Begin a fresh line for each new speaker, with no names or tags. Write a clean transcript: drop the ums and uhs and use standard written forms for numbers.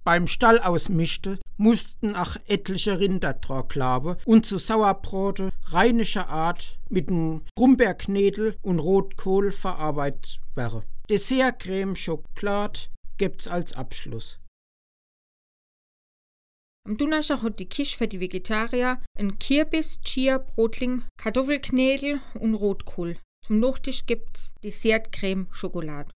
beim Stall ausmischte, mussten auch etliche Rinder dran klaben und zu Sauerbrote rheinischer Art mit Brombeerknödel und Rotkohl verarbeitet werden. Dessert Creme Schokolade gibt's als Abschluss.
Am Donnerstag hat die Küche für die Vegetarier ein Kürbis, Chia, Brotling, Kartoffelknödel und Rotkohl. Zum Nachtisch gibt's Dessert Creme Schokolade.